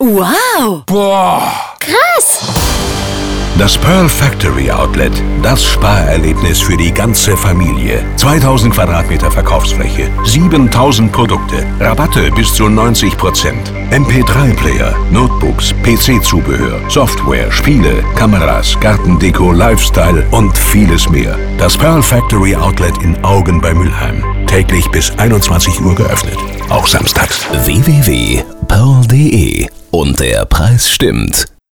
Wow! Boah! Krass! Das Pearl Factory Outlet, das Sparerlebnis für die ganze Familie. 2000 Quadratmeter Verkaufsfläche, 7000 Produkte, Rabatte bis zu 90%. MP3-Player, Notebooks, PC-Zubehör, Software, Spiele, Kameras, Gartendeko, Lifestyle und vieles mehr. Das Pearl Factory Outlet in Augen bei Mülheim. Täglich bis 21 Uhr geöffnet. Auch samstags. www.pearl.de. Und der Preis stimmt.